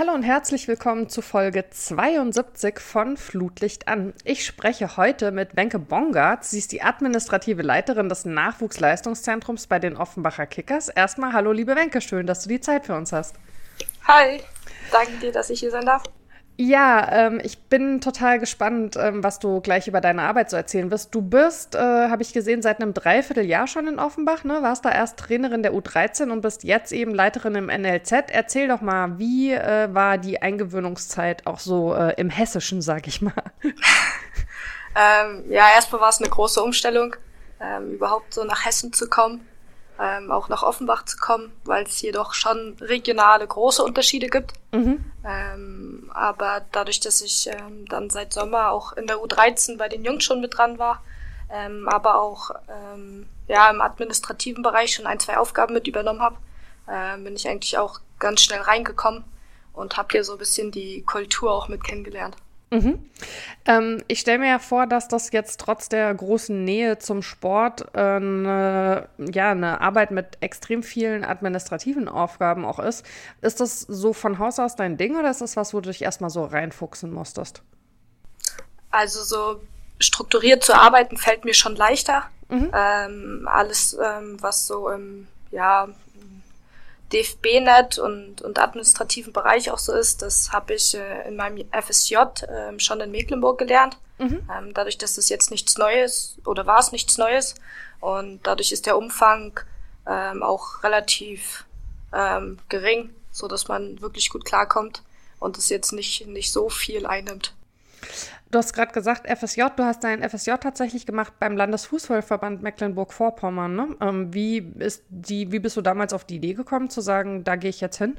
Hallo und herzlich willkommen zu Folge 72 von Flutlicht an. Ich spreche heute mit Wenke Bongard. Sie ist die administrative Leiterin des Nachwuchsleistungszentrums bei den Offenbacher Kickers. Erstmal hallo liebe Wenke, schön, dass du die Zeit für uns hast. Hi, danke dir, dass ich hier sein darf. Ja, ich bin total gespannt, was du gleich über deine Arbeit so erzählen wirst. Du bist, habe ich gesehen, seit einem Dreivierteljahr schon in Offenbach, ne? Warst da erst Trainerin der U13 und bist jetzt eben Leiterin im NLZ. Erzähl doch mal, wie war die Eingewöhnungszeit auch so im Hessischen, sag ich mal? Erstmal war es eine große Umstellung, überhaupt so nach Hessen zu kommen, auch nach Offenbach zu kommen, weil es hier doch schon regionale große Unterschiede gibt. Aber dadurch, dass ich dann seit Sommer auch in der U13 bei den Jungs schon mit dran war, aber auch im administrativen Bereich schon 1, 2 Aufgaben mit übernommen habe, bin ich eigentlich auch ganz schnell reingekommen und habe hier so ein bisschen die Kultur auch mit kennengelernt. Ich stelle mir ja vor, dass das jetzt trotz der großen Nähe zum Sport eine Arbeit mit extrem vielen administrativen Aufgaben auch ist. Ist das so von Haus aus dein Ding oder ist das was, wo du dich erstmal so reinfuchsen musstest? Also so strukturiert zu arbeiten fällt mir schon leichter. Alles, was so im DFB-Net und administrativen Bereich auch so ist, das habe ich in meinem FSJ schon in Mecklenburg gelernt. Dadurch, dass es jetzt nichts Neues oder war es nichts Neues und dadurch ist der Umfang auch relativ gering, so dass man wirklich gut klarkommt und es jetzt nicht so viel einnimmt. Du hast gerade gesagt, FSJ, du hast dein FSJ tatsächlich gemacht beim Landesfußballverband Mecklenburg-Vorpommern, ne? Wie bist du damals auf die Idee gekommen, zu sagen, da gehe ich jetzt hin?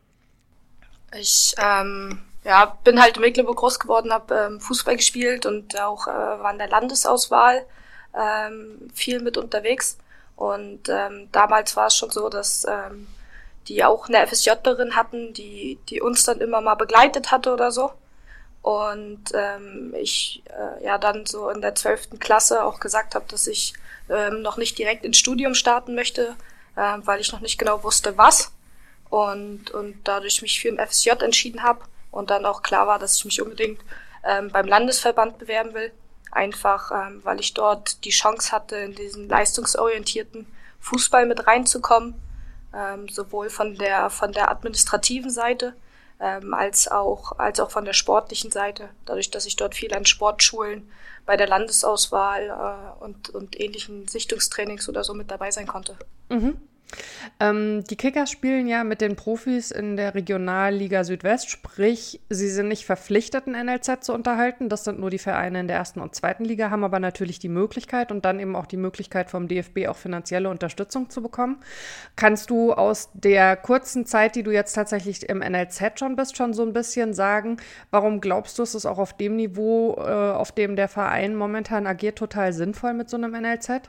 Ich bin halt in Mecklenburg groß geworden, habe Fußball gespielt und auch war in der Landesauswahl viel mit unterwegs. Und damals war es schon so, dass die auch eine FSJlerin hatten, die uns dann immer mal begleitet hatte oder so. Und ich dann so in der 12. Klasse auch gesagt habe, dass ich noch nicht direkt ins Studium starten möchte, weil ich noch nicht genau wusste, was. Und dadurch mich für ein FSJ entschieden habe und dann auch klar war, dass ich mich unbedingt beim Landesverband bewerben will. Einfach, weil ich dort die Chance hatte, in diesen leistungsorientierten Fußball mit reinzukommen, sowohl von der administrativen Seite, als auch von der sportlichen Seite, dadurch, dass ich dort viel an Sportschulen bei der Landesauswahl und ähnlichen Sichtungstrainings oder so mit dabei sein konnte. Die Kickers spielen ja mit den Profis in der Regionalliga Südwest, sprich, sie sind nicht verpflichtet, ein NLZ zu unterhalten. Das sind nur die Vereine in der 1. und 2. Liga, haben aber natürlich die Möglichkeit und dann eben auch die Möglichkeit vom DFB auch finanzielle Unterstützung zu bekommen. Kannst du aus der kurzen Zeit, die du jetzt tatsächlich im NLZ schon bist, schon so ein bisschen sagen, warum glaubst du, ist es auch auf dem Niveau, auf dem der Verein momentan agiert, total sinnvoll mit so einem NLZ?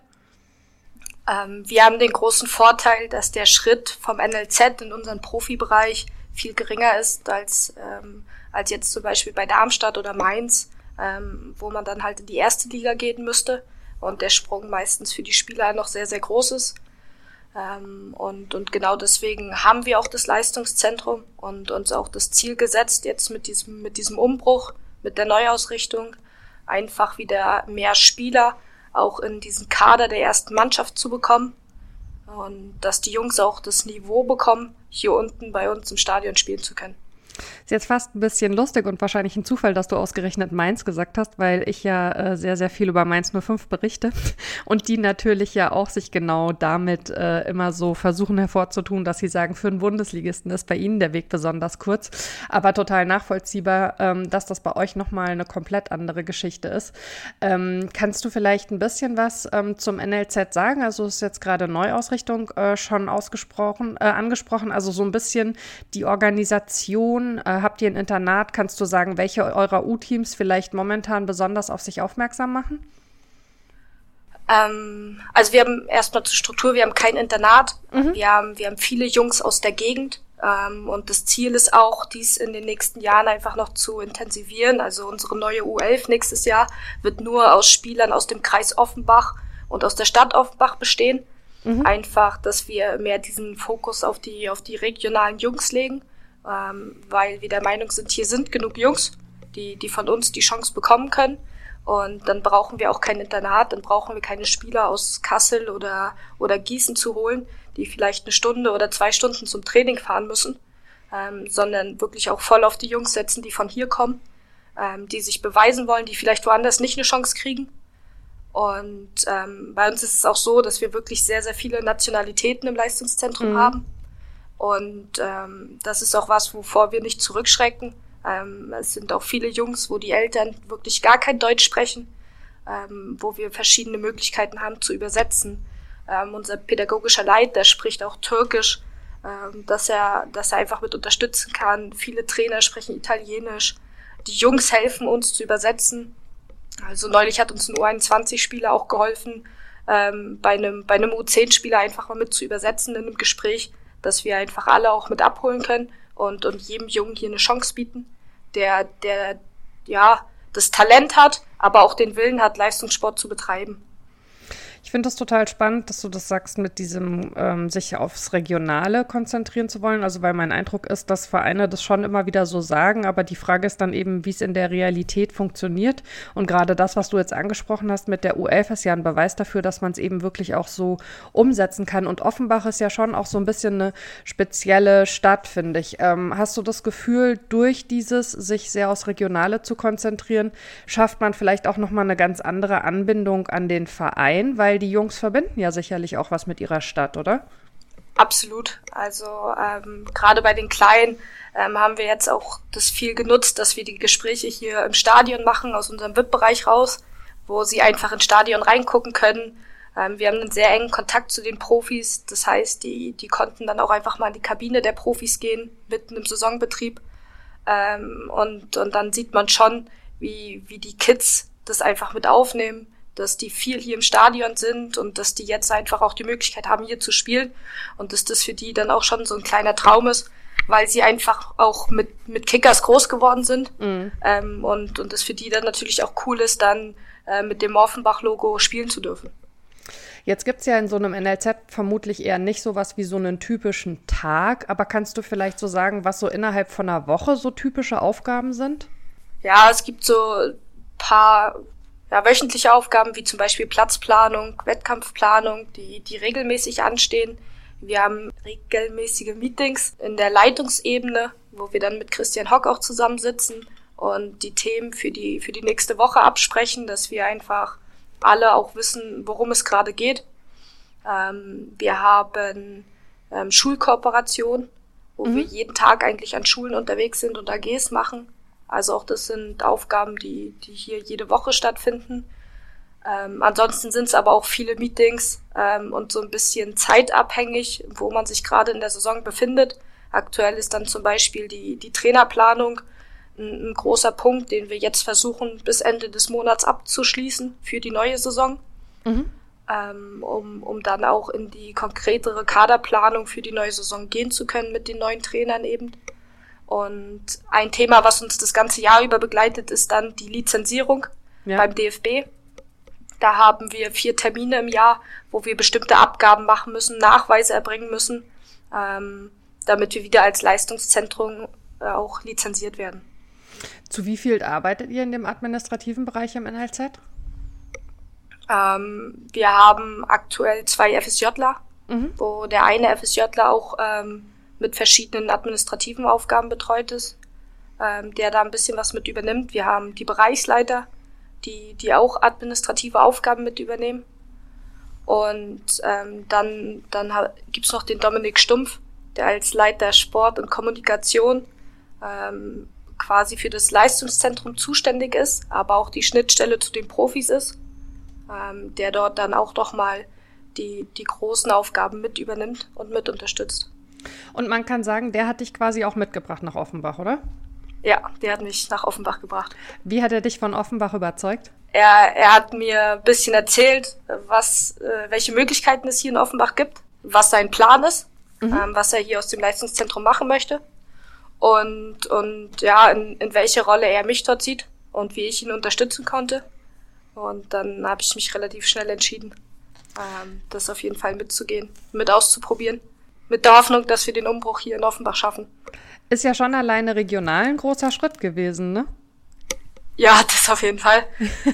Wir haben den großen Vorteil, dass der Schritt vom NLZ in unseren Profibereich viel geringer ist als jetzt zum Beispiel bei Darmstadt oder Mainz, wo man dann halt in die 1. Liga gehen müsste und der Sprung meistens für die Spieler noch sehr, sehr groß ist. Und genau deswegen haben wir auch das Leistungszentrum und uns auch das Ziel gesetzt, jetzt mit diesem Umbruch, mit der Neuausrichtung, einfach wieder mehr Spieler auch in diesen Kader der ersten Mannschaft zu bekommen und dass die Jungs auch das Niveau bekommen, hier unten bei uns im Stadion spielen zu können. Ist jetzt fast ein bisschen lustig und wahrscheinlich ein Zufall, dass du ausgerechnet Mainz gesagt hast, weil ich ja sehr, sehr viel über Mainz 05 berichte und die natürlich ja auch sich genau damit immer so versuchen hervorzutun, dass sie sagen, für einen Bundesligisten ist bei ihnen der Weg besonders kurz, aber total nachvollziehbar, dass das bei euch nochmal eine komplett andere Geschichte ist. Kannst du vielleicht ein bisschen was zum NLZ sagen? Also ist jetzt gerade Neuausrichtung schon angesprochen, also so ein bisschen die Organisation. Habt ihr ein Internat? Kannst du sagen, welche eurer U-Teams vielleicht momentan besonders auf sich aufmerksam machen? Also wir haben erstmal zur Struktur, wir haben kein Internat. Wir haben viele Jungs aus der Gegend. Und das Ziel ist auch, dies in den nächsten Jahren einfach noch zu intensivieren. Also unsere neue U11 nächstes Jahr wird nur aus Spielern aus dem Kreis Offenbach und aus der Stadt Offenbach bestehen. Einfach, dass wir mehr diesen Fokus auf die regionalen Jungs legen weil wir der Meinung sind, hier sind genug Jungs, die von uns die Chance bekommen können. Und dann brauchen wir auch kein Internat, dann brauchen wir keine Spieler aus Kassel oder Gießen zu holen, die vielleicht 1 Stunde oder 2 Stunden zum Training fahren müssen, sondern wirklich auch voll auf die Jungs setzen, die von hier kommen, die sich beweisen wollen, die vielleicht woanders nicht eine Chance kriegen. Und bei uns ist es auch so, dass wir wirklich sehr, sehr viele Nationalitäten im Leistungszentrum haben. Und das ist auch was, wovor wir nicht zurückschrecken. Es sind auch viele Jungs, wo die Eltern wirklich gar kein Deutsch sprechen, wo wir verschiedene Möglichkeiten haben zu übersetzen. Unser pädagogischer Leiter spricht auch Türkisch, dass er einfach mit unterstützen kann. Viele Trainer sprechen Italienisch. Die Jungs helfen uns zu übersetzen. Also neulich hat uns ein U21-Spieler auch geholfen, bei einem U10-Spieler einfach mal mit zu übersetzen in einem Gespräch, dass wir einfach alle auch mit abholen können und jedem Jungen hier eine Chance bieten, der ja das Talent hat, aber auch den Willen hat, Leistungssport zu betreiben. Ich finde das total spannend, dass du das sagst, mit diesem sich aufs Regionale konzentrieren zu wollen. Also weil mein Eindruck ist, dass Vereine das schon immer wieder so sagen, aber die Frage ist dann eben, wie es in der Realität funktioniert. Und gerade das, was du jetzt angesprochen hast mit der U11, ist ja ein Beweis dafür, dass man es eben wirklich auch so umsetzen kann. Und Offenbach ist ja schon auch so ein bisschen eine spezielle Stadt, finde ich. Hast du das Gefühl, durch dieses sich sehr aufs Regionale zu konzentrieren, schafft man vielleicht auch nochmal eine ganz andere Anbindung an den Verein, weil die Jungs verbinden ja sicherlich auch was mit ihrer Stadt, oder? Absolut. Also gerade bei den Kleinen haben wir jetzt auch das viel genutzt, dass wir die Gespräche hier im Stadion machen, aus unserem VIP-Bereich raus, wo sie einfach ins Stadion reingucken können. Wir haben einen sehr engen Kontakt zu den Profis. Das heißt, die konnten dann auch einfach mal in die Kabine der Profis gehen, mitten im Saisonbetrieb. Und dann sieht man schon, wie die Kids das einfach mit aufnehmen, dass die viel hier im Stadion sind und dass die jetzt einfach auch die Möglichkeit haben, hier zu spielen und dass das für die dann auch schon so ein kleiner Traum ist, weil sie einfach auch mit Kickers groß geworden sind und das für die dann natürlich auch cool ist, dann mit dem Offenbach-Logo spielen zu dürfen. Jetzt gibt es ja in so einem NLZ vermutlich eher nicht sowas wie so einen typischen Tag, aber kannst du vielleicht so sagen, was so innerhalb von einer Woche so typische Aufgaben sind? Ja, es gibt so ein paar wöchentliche Aufgaben, wie zum Beispiel Platzplanung, Wettkampfplanung, die regelmäßig anstehen. Wir haben regelmäßige Meetings in der Leitungsebene, wo wir dann mit Christian Hock auch zusammensitzen und die Themen für die nächste Woche absprechen, dass wir einfach alle auch wissen, worum es gerade geht. Wir haben Schulkooperation, wo wir jeden Tag eigentlich an Schulen unterwegs sind und AGs machen. Also auch das sind Aufgaben, die hier jede Woche stattfinden. Ansonsten sind es aber auch viele Meetings und so ein bisschen zeitabhängig, wo man sich gerade in der Saison befindet. Aktuell ist dann zum Beispiel die Trainerplanung ein großer Punkt, den wir jetzt versuchen, bis Ende des Monats abzuschließen für die neue Saison, um dann auch in die konkretere Kaderplanung für die neue Saison gehen zu können mit den neuen Trainern eben. Und ein Thema, was uns das ganze Jahr über begleitet, ist dann die Lizenzierung beim DFB. Da haben wir 4 Termine im Jahr, wo wir bestimmte Abgaben machen müssen, Nachweise erbringen müssen, damit wir wieder als Leistungszentrum auch lizenziert werden. Zu wie viel arbeitet ihr in dem administrativen Bereich im NLZ? Wir haben aktuell 2 FSJler, wo der eine FSJler auch mit verschiedenen administrativen Aufgaben betreut ist, der da ein bisschen was mit übernimmt. Wir haben die Bereichsleiter, die auch administrative Aufgaben mit übernehmen. Und dann gibt's noch den Dominik Stumpf, der als Leiter Sport und Kommunikation quasi für das Leistungszentrum zuständig ist, aber auch die Schnittstelle zu den Profis ist, der dort dann auch doch mal die großen Aufgaben mit übernimmt und mit unterstützt. Und man kann sagen, der hat dich quasi auch mitgebracht nach Offenbach, oder? Ja, der hat mich nach Offenbach gebracht. Wie hat er dich von Offenbach überzeugt? Er hat mir ein bisschen erzählt, welche Möglichkeiten es hier in Offenbach gibt, was sein Plan ist, was er hier aus dem Leistungszentrum machen möchte und ja, in welche Rolle er mich dort sieht und wie ich ihn unterstützen konnte. Und dann habe ich mich relativ schnell entschieden, das auf jeden Fall mitzugehen, mit auszuprobieren. Mit der Hoffnung, dass wir den Umbruch hier in Offenbach schaffen. Ist ja schon alleine regional ein großer Schritt gewesen, ne? Ja, das auf jeden Fall.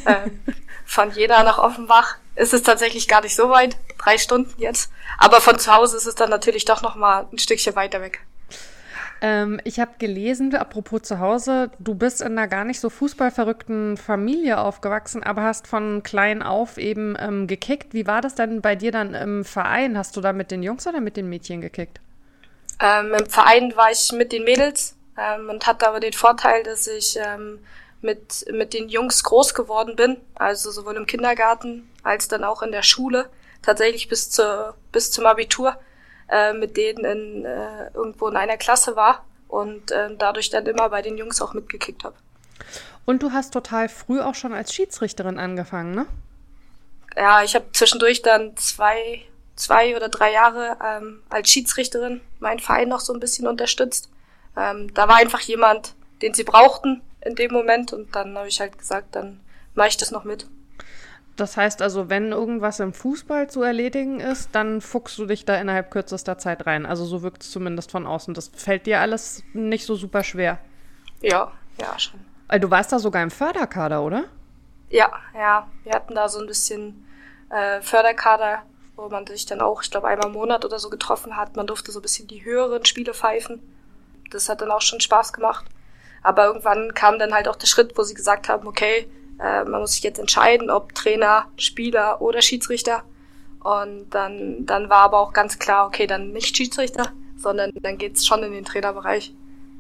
Von Jena nach Offenbach ist es tatsächlich gar nicht so weit. 3 Stunden jetzt. Aber von zu Hause ist es dann natürlich doch noch mal ein Stückchen weiter weg. Ich habe gelesen, apropos zu Hause, du bist in einer gar nicht so fußballverrückten Familie aufgewachsen, aber hast von klein auf eben gekickt. Wie war das denn bei dir dann im Verein? Hast du da mit den Jungs oder mit den Mädchen gekickt? Im Verein war ich mit den Mädels und hatte aber den Vorteil, dass ich mit den Jungs groß geworden bin, also sowohl im Kindergarten als dann auch in der Schule, tatsächlich bis zum Abitur, mit denen irgendwo in einer Klasse war und dadurch dann immer bei den Jungs auch mitgekickt habe. Und du hast total früh auch schon als Schiedsrichterin angefangen, ne? Ja, ich habe zwischendurch dann 2 oder 3 Jahre als Schiedsrichterin meinen Verein noch so ein bisschen unterstützt. Da war einfach jemand, den sie brauchten in dem Moment und dann habe ich halt gesagt, dann mache ich das noch mit. Das heißt also, wenn irgendwas im Fußball zu erledigen ist, dann fuchst du dich da innerhalb kürzester Zeit rein. Also so wirkt es zumindest von außen. Das fällt dir alles nicht so super schwer. Ja, schon. Du warst da sogar im Förderkader, oder? Ja. Wir hatten da so ein bisschen Förderkader, wo man sich dann auch, ich glaube, einmal im Monat oder so getroffen hat. Man durfte so ein bisschen die höheren Spiele pfeifen. Das hat dann auch schon Spaß gemacht. Aber irgendwann kam dann halt auch der Schritt, wo sie gesagt haben, okay, man muss sich jetzt entscheiden, ob Trainer, Spieler oder Schiedsrichter. Und dann war aber auch ganz klar, okay, dann nicht Schiedsrichter, sondern dann geht's schon in den Trainerbereich.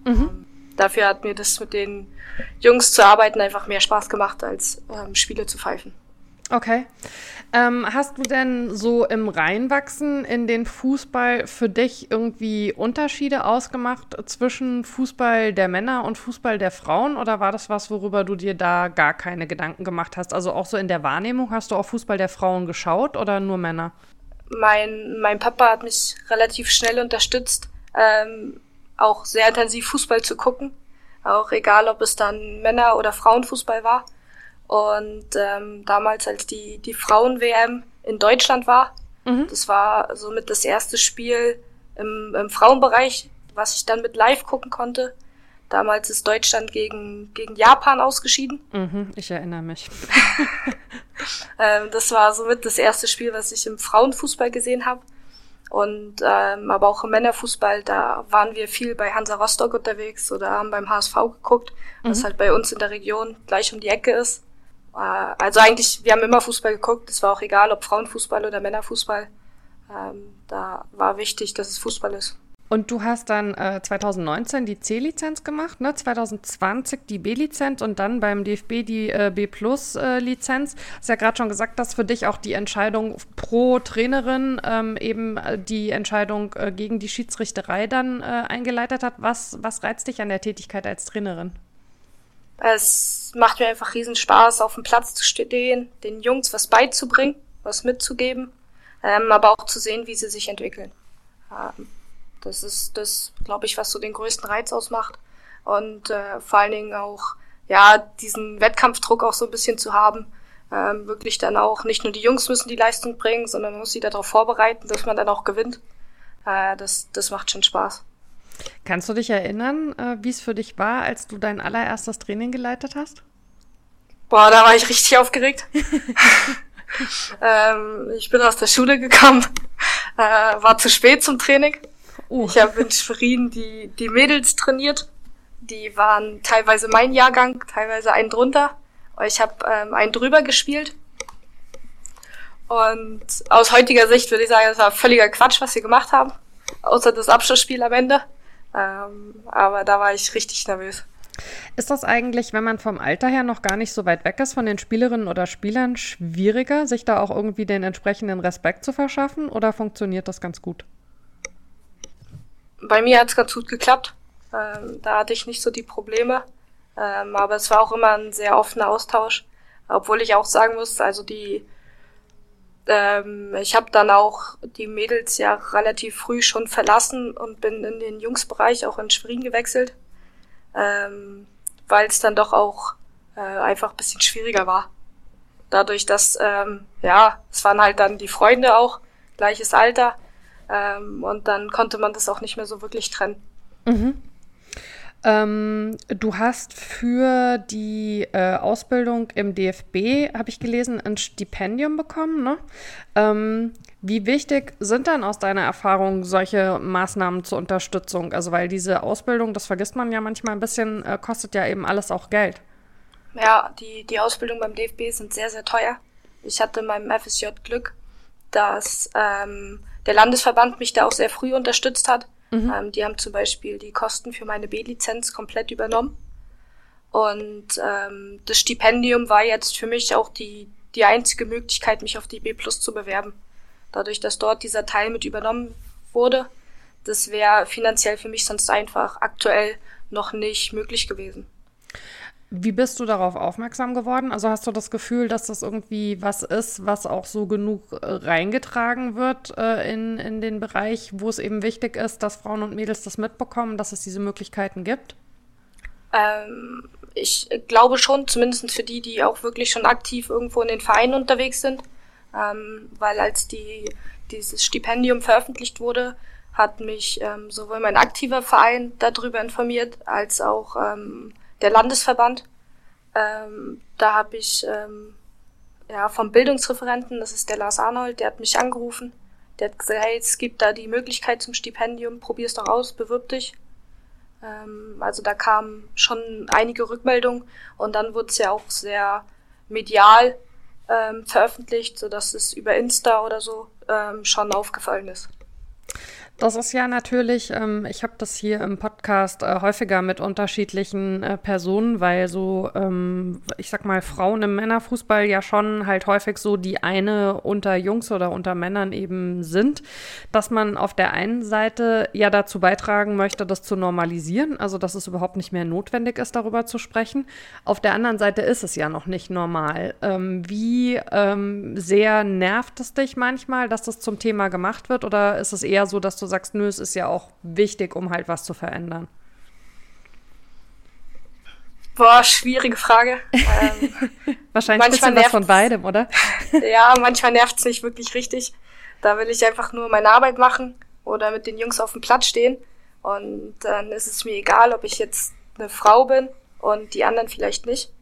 Dafür hat mir das mit den Jungs zu arbeiten einfach mehr Spaß gemacht, als Spiele zu pfeifen. Okay. Hast du denn so im Reinwachsen in den Fußball für dich irgendwie Unterschiede ausgemacht zwischen Fußball der Männer und Fußball der Frauen? Oder war das was, worüber du dir da gar keine Gedanken gemacht hast? Also auch so in der Wahrnehmung, hast du auf Fußball der Frauen geschaut oder nur Männer? Mein Papa hat mich relativ schnell unterstützt, auch sehr intensiv Fußball zu gucken. Auch egal, ob es dann Männer- oder Frauenfußball war. Und damals, als die Frauen-WM in Deutschland war, das war somit das erste Spiel im Frauenbereich, was ich dann mit live gucken konnte. Damals ist Deutschland gegen Japan ausgeschieden. Ich erinnere mich. Das war somit das erste Spiel, was ich im Frauenfußball gesehen habe. Und aber auch im Männerfußball, da waren wir viel bei Hansa Rostock unterwegs oder haben beim HSV geguckt, was halt bei uns in der Region gleich um die Ecke ist. Also eigentlich, wir haben immer Fußball geguckt. Es war auch egal, ob Frauenfußball oder Männerfußball. Da war wichtig, dass es Fußball ist. Und du hast dann 2019 die C-Lizenz gemacht, ne? 2020 die B-Lizenz und dann beim DFB die B-Plus-Lizenz. Du hast ja gerade schon gesagt, dass für dich auch die Entscheidung pro Trainerin eben die Entscheidung gegen die Schiedsrichterei dann eingeleitet hat. Was reizt dich an der Tätigkeit als Trainerin? Es macht mir einfach riesen Spaß, auf dem Platz zu stehen, den Jungs was beizubringen, was mitzugeben, aber auch zu sehen, wie sie sich entwickeln. Das ist das, glaube ich, was so den größten Reiz ausmacht. Und vor allen Dingen auch, ja, diesen Wettkampfdruck auch so ein bisschen zu haben. Wirklich dann auch, nicht nur die Jungs müssen die Leistung bringen, sondern man muss sie darauf vorbereiten, dass man dann auch gewinnt. Das macht schon Spaß. Kannst du dich erinnern, wie es für dich war, als du dein allererstes Training geleitet hast? Boah, da war ich richtig aufgeregt. Ich bin aus der Schule gekommen, war zu spät zum Training. Ich habe in Schwerin die Mädels trainiert. Die waren teilweise mein Jahrgang, teilweise einen drunter. Ich habe einen drüber gespielt. Und aus heutiger Sicht würde ich sagen, das war völliger Quatsch, was sie gemacht haben. Außer das Abschlussspiel am Ende. Aber da war ich richtig nervös. Ist das eigentlich, wenn man vom Alter her noch gar nicht so weit weg ist, von den Spielerinnen oder Spielern schwieriger, sich da auch irgendwie den entsprechenden Respekt zu verschaffen? Oder funktioniert das ganz gut? Bei mir hat es ganz gut geklappt. Da hatte ich nicht so die Probleme. Aber es war auch immer ein sehr offener Austausch. Obwohl ich auch sagen muss, also ich habe dann auch die Mädels ja relativ früh schon verlassen und bin in den Jungsbereich auch in Schwerin gewechselt, weil es dann doch auch einfach ein bisschen schwieriger war. Dadurch, dass, es waren halt dann die Freunde auch, gleiches Alter, und dann konnte man das auch nicht mehr so wirklich trennen. Du hast für die Ausbildung im DFB, habe ich gelesen, ein Stipendium bekommen, ne? Wie wichtig sind dann aus deiner Erfahrung solche Maßnahmen zur Unterstützung? Also weil diese Ausbildung, das vergisst man ja manchmal ein bisschen, kostet ja eben alles auch Geld. Ja, die Ausbildung beim DFB sind sehr, sehr teuer. Ich hatte in meinem FSJ Glück, dass der Landesverband mich da auch sehr früh unterstützt hat. Die haben zum Beispiel die Kosten für meine B-Lizenz komplett übernommen. Und das Stipendium war jetzt für mich auch die einzige Möglichkeit, mich auf die B+ zu bewerben. Dadurch, dass dort dieser Teil mit übernommen wurde, das wäre finanziell für mich sonst einfach aktuell noch nicht möglich gewesen. Wie bist du darauf aufmerksam geworden? Also hast du das Gefühl, dass das irgendwie was ist, was auch so genug reingetragen wird in den Bereich, wo es eben wichtig ist, dass Frauen und Mädels das mitbekommen, dass es diese Möglichkeiten gibt? Ich glaube schon, zumindest für die auch wirklich schon aktiv irgendwo in den Vereinen unterwegs sind, weil als dieses Stipendium veröffentlicht wurde, hat mich sowohl mein aktiver Verein darüber informiert, als auch der Landesverband. Da habe ich vom Bildungsreferenten, das ist der Lars Arnold, der hat mich angerufen. Der hat gesagt, hey, es gibt da die Möglichkeit zum Stipendium, probier's doch aus, bewirb dich. Also da kamen schon einige Rückmeldungen und dann wurde es ja auch sehr medial veröffentlicht, sodass es über Insta oder so schon aufgefallen ist. Das ist ja natürlich, ich habe das hier im Podcast häufiger mit unterschiedlichen Personen, weil so, ich sag mal, Frauen im Männerfußball ja schon halt häufig so die eine unter Jungs oder unter Männern eben sind, dass man auf der einen Seite ja dazu beitragen möchte, das zu normalisieren, also dass es überhaupt nicht mehr notwendig ist, darüber zu sprechen. Auf der anderen Seite ist es ja noch nicht normal. Wie sehr nervt es dich manchmal, dass das zum Thema gemacht wird, oder ist es eher so, dass du sagst, nö, es ist ja auch wichtig, um halt was zu verändern? Boah, schwierige Frage. Wahrscheinlich ein bisschen was von beidem, oder? Ja, manchmal nervt es nicht wirklich richtig. Da will ich einfach nur meine Arbeit machen oder mit den Jungs auf dem Platz stehen. Und dann ist es mir egal, ob ich jetzt eine Frau bin und die anderen vielleicht nicht.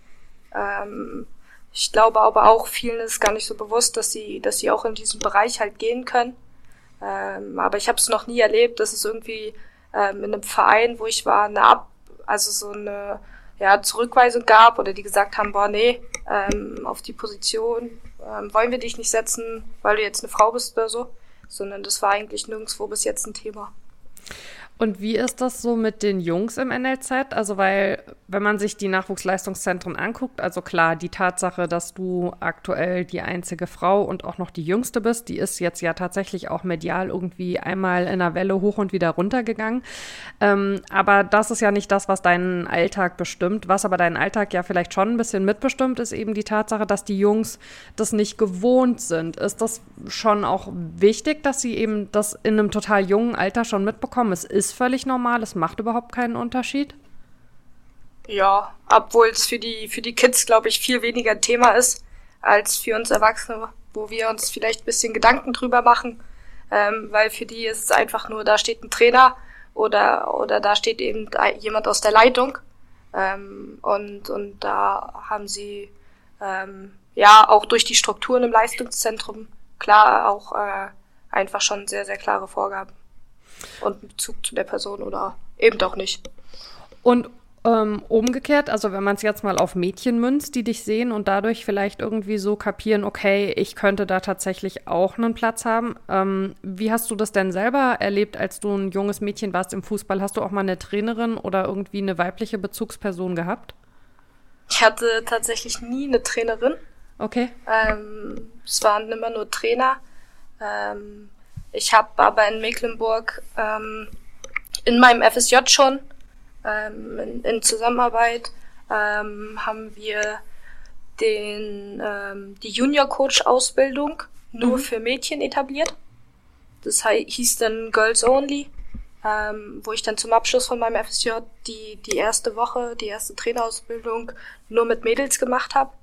Ich glaube aber auch, vielen ist gar nicht so bewusst, dass sie auch in diesem Bereich halt gehen können. Aber ich habe es noch nie erlebt, dass es irgendwie in einem Verein, wo ich war, so eine Zurückweisung gab oder die gesagt haben, boah, nee, auf die Position wollen wir dich nicht setzen, weil du jetzt eine Frau bist oder so, sondern das war eigentlich nirgendwo bis jetzt ein Thema. Und wie ist das so mit den Jungs im NLZ? Also weil, wenn man sich die Nachwuchsleistungszentren anguckt, also klar, die Tatsache, dass du aktuell die einzige Frau und auch noch die Jüngste bist, die ist jetzt ja tatsächlich auch medial irgendwie einmal in einer Welle hoch und wieder runter gegangen. Aber das ist ja nicht das, was deinen Alltag bestimmt. Was aber deinen Alltag ja vielleicht schon ein bisschen mitbestimmt, ist eben die Tatsache, dass die Jungs das nicht gewohnt sind. Ist das schon auch wichtig, dass sie eben das in einem total jungen Alter schon mitbekommen? Es ist völlig normal, es macht überhaupt keinen Unterschied? Ja, obwohl es für die Kids, glaube ich, viel weniger ein Thema ist, als für uns Erwachsene, wo wir uns vielleicht ein bisschen Gedanken drüber machen, weil für die ist es einfach nur, da steht ein Trainer oder da steht eben jemand aus der Leitung, und da haben sie auch durch die Strukturen im Leistungszentrum klar auch einfach schon sehr, sehr klare Vorgaben und einen Bezug zu der Person oder eben doch nicht. Und umgekehrt, also wenn man es jetzt mal auf Mädchen münzt, die dich sehen und dadurch vielleicht irgendwie so kapieren, okay, ich könnte da tatsächlich auch einen Platz haben. Wie hast du das denn selber erlebt, als du ein junges Mädchen warst im Fußball? Hast du auch mal eine Trainerin oder irgendwie eine weibliche Bezugsperson gehabt? Ich hatte tatsächlich nie eine Trainerin. Okay. Es waren immer nur Trainer. Ich habe aber in Mecklenburg in meinem FSJ schon in Zusammenarbeit haben wir die Junior-Coach-Ausbildung nur für Mädchen etabliert. Das hieß dann Girls Only, wo ich dann zum Abschluss von meinem FSJ die erste Woche, die erste Trainerausbildung nur mit Mädels gemacht habe,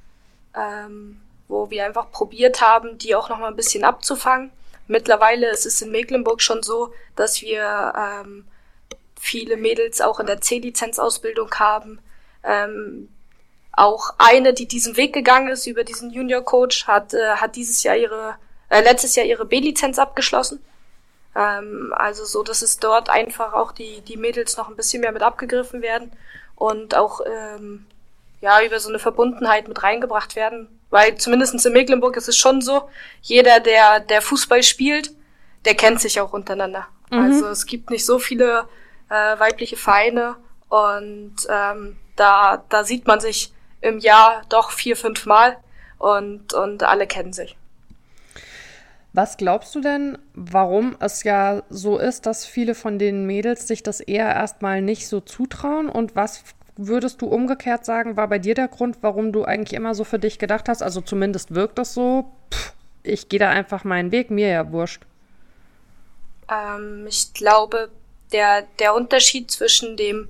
wo wir einfach probiert haben, die auch noch mal ein bisschen abzufangen. Mittlerweile ist es in Mecklenburg schon so, dass wir viele Mädels auch in der C-Lizenz-Ausbildung haben. Auch eine, die diesen Weg gegangen ist über diesen Junior-Coach, hat letztes Jahr ihre B-Lizenz abgeschlossen. Also so, dass es dort einfach auch die Mädels noch ein bisschen mehr mit abgegriffen werden und auch über so eine Verbundenheit mit reingebracht werden. Weil zumindest in Mecklenburg ist es schon so, jeder, der Fußball spielt, der kennt sich auch untereinander. Also es gibt nicht so viele weibliche Vereine und da sieht man sich im Jahr doch 4-5 Mal und alle kennen sich. Was glaubst du denn, warum es ja so ist, dass viele von den Mädels sich das eher erstmal nicht so zutrauen? Und was würdest du umgekehrt sagen, war bei dir der Grund, warum du eigentlich immer so für dich gedacht hast? Also zumindest wirkt das so, ich gehe da einfach meinen Weg, mir ja wurscht. Ich glaube, der Unterschied zwischen dem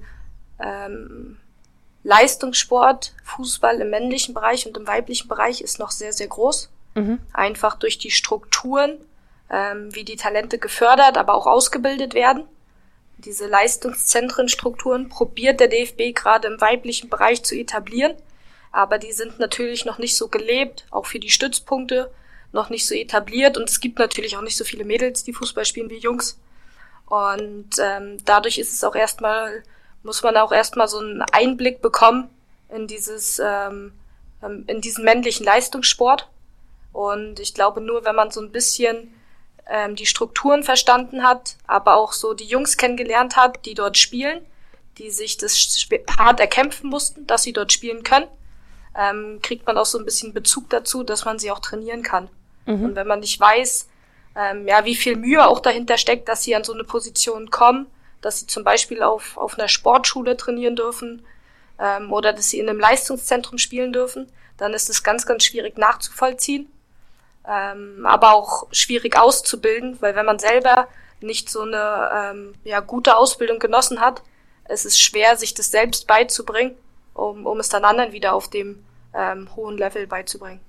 Leistungssport, Fußball im männlichen Bereich und im weiblichen Bereich ist noch sehr, sehr groß. Einfach durch die Strukturen, wie die Talente gefördert, aber auch ausgebildet werden. Diese Leistungszentrenstrukturen probiert der DFB gerade im weiblichen Bereich zu etablieren, aber die sind natürlich noch nicht so gelebt, auch für die Stützpunkte noch nicht so etabliert und es gibt natürlich auch nicht so viele Mädels, die Fußball spielen wie Jungs. Und dadurch ist es auch muss man auch erstmal so einen Einblick bekommen in diesen männlichen Leistungssport. Und ich glaube, nur wenn man so ein bisschen die Strukturen verstanden hat, aber auch so die Jungs kennengelernt hat, die dort spielen, die sich das hart erkämpfen mussten, dass sie dort spielen können, kriegt man auch so ein bisschen Bezug dazu, dass man sie auch trainieren kann. Und wenn man nicht weiß, wie viel Mühe auch dahinter steckt, dass sie an so eine Position kommen, dass sie zum Beispiel auf einer Sportschule trainieren dürfen oder dass sie in einem Leistungszentrum spielen dürfen, dann ist es ganz, ganz schwierig nachzuvollziehen. Aber auch schwierig auszubilden, weil wenn man selber nicht so eine gute Ausbildung genossen hat, es ist schwer, sich das selbst beizubringen, um es dann anderen wieder auf dem hohen Level beizubringen.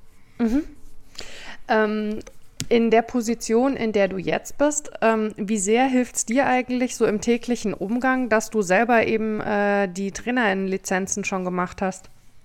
In der Position, in der du jetzt bist, wie sehr hilft es dir eigentlich so im täglichen Umgang, dass du selber eben die Trainerinnenlizenzen schon gemacht hast?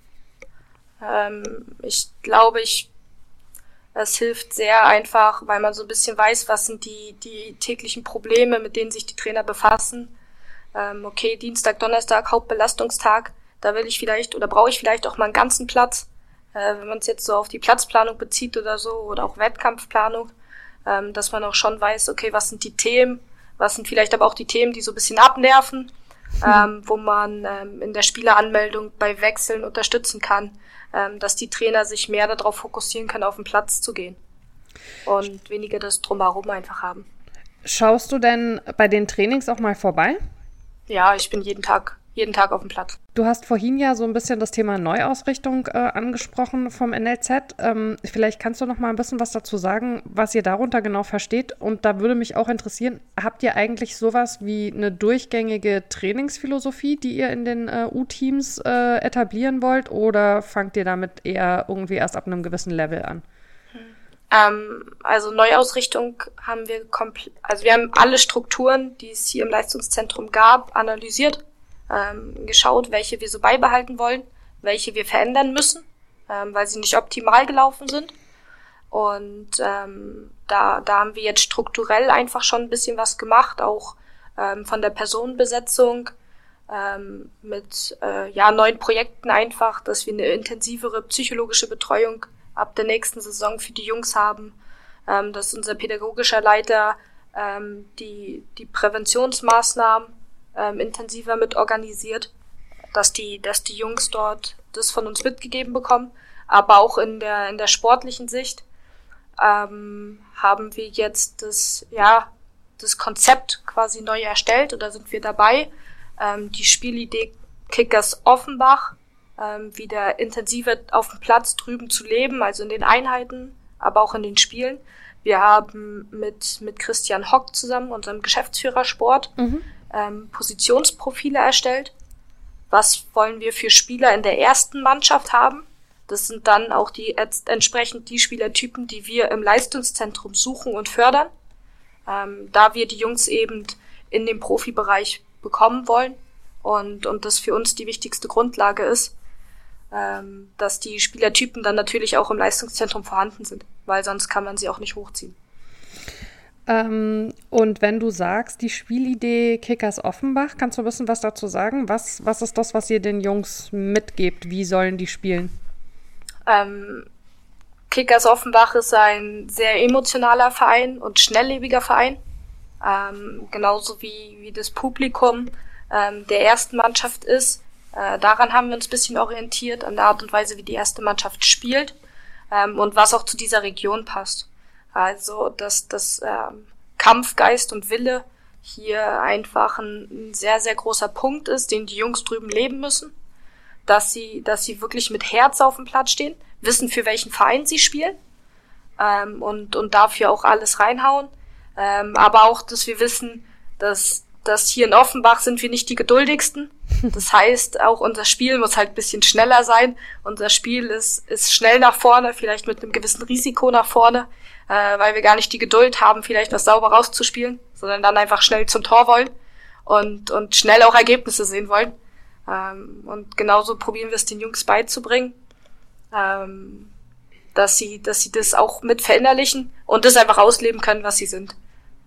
Ich glaube, es hilft sehr einfach, weil man so ein bisschen weiß, was sind die täglichen Probleme, mit denen sich die Trainer befassen. Okay, Dienstag, Donnerstag, Hauptbelastungstag, da brauche ich vielleicht auch mal einen ganzen Platz. Wenn man es jetzt so auf die Platzplanung bezieht oder so, oder auch Wettkampfplanung, dass man auch schon weiß, okay, was sind die Themen, was sind vielleicht aber auch die Themen, die so ein bisschen abnerven, wo man in der Spieleranmeldung bei Wechseln unterstützen kann, dass die Trainer sich mehr darauf fokussieren können, auf den Platz zu gehen und weniger das Drumherum einfach haben. Schaust du denn bei den Trainings auch mal vorbei? Ja, ich bin jeden Tag auf dem Platz. Du hast vorhin ja so ein bisschen das Thema Neuausrichtung angesprochen vom NLZ. Vielleicht kannst du noch mal ein bisschen was dazu sagen, was ihr darunter genau versteht. Und da würde mich auch interessieren, habt ihr eigentlich sowas wie eine durchgängige Trainingsphilosophie, die ihr in den U-Teams etablieren wollt? Oder fangt ihr damit eher irgendwie erst ab einem gewissen Level an? Also Neuausrichtung haben wir wir haben alle Strukturen, die es hier im Leistungszentrum gab, analysiert. Geschaut, welche wir so beibehalten wollen, welche wir verändern müssen, weil sie nicht optimal gelaufen sind. Und da haben wir jetzt strukturell einfach schon ein bisschen was gemacht, auch von der Personenbesetzung mit neuen Projekten einfach, dass wir eine intensivere psychologische Betreuung ab der nächsten Saison für die Jungs haben, dass unser pädagogischer Leiter die Präventionsmaßnahmen intensiver mit organisiert, dass die Jungs dort das von uns mitgegeben bekommen. Aber auch in der sportlichen Sicht haben wir jetzt das Konzept quasi neu erstellt oder sind wir dabei, die Spielidee Kickers Offenbach wieder intensiver auf dem Platz drüben zu leben, also in den Einheiten, aber auch in den Spielen. Wir haben mit Christian Hock zusammen, unserem Geschäftsführer Sport, Positionsprofile erstellt. Was wollen wir für Spieler in der ersten Mannschaft haben? Das sind dann auch entsprechend die Spielertypen, die wir im Leistungszentrum suchen und fördern. Da wir die Jungs eben in dem Profibereich bekommen wollen und das für uns die wichtigste Grundlage ist, dass die Spielertypen dann natürlich auch im Leistungszentrum vorhanden sind, weil sonst kann man sie auch nicht hochziehen. Und wenn du sagst, die Spielidee Kickers Offenbach, kannst du ein bisschen was dazu sagen? Was ist das, was ihr den Jungs mitgebt? Wie sollen die spielen? Kickers Offenbach ist ein sehr emotionaler Verein und schnelllebiger Verein. Genauso wie das Publikum der ersten Mannschaft ist. Daran haben wir uns ein bisschen orientiert, an der Art und Weise, wie die erste Mannschaft spielt und was auch zu dieser Region passt. Also, dass das Kampfgeist und Wille hier einfach ein sehr, sehr großer Punkt ist, den die Jungs drüben leben müssen. Dass sie wirklich mit Herz auf dem Platz stehen, wissen, für welchen Verein sie spielen und dafür auch alles reinhauen. Aber auch, dass wir wissen, dass hier in Offenbach sind wir nicht die geduldigsten. Das heißt, auch unser Spiel muss halt ein bisschen schneller sein. Unser Spiel ist schnell nach vorne, vielleicht mit einem gewissen Risiko nach vorne, weil wir gar nicht die Geduld haben, vielleicht was sauber rauszuspielen, sondern dann einfach schnell zum Tor wollen und schnell auch Ergebnisse sehen wollen. Und genauso probieren wir es den Jungs beizubringen, dass sie das auch mit verinnerlichen und das einfach ausleben können, was sie sind.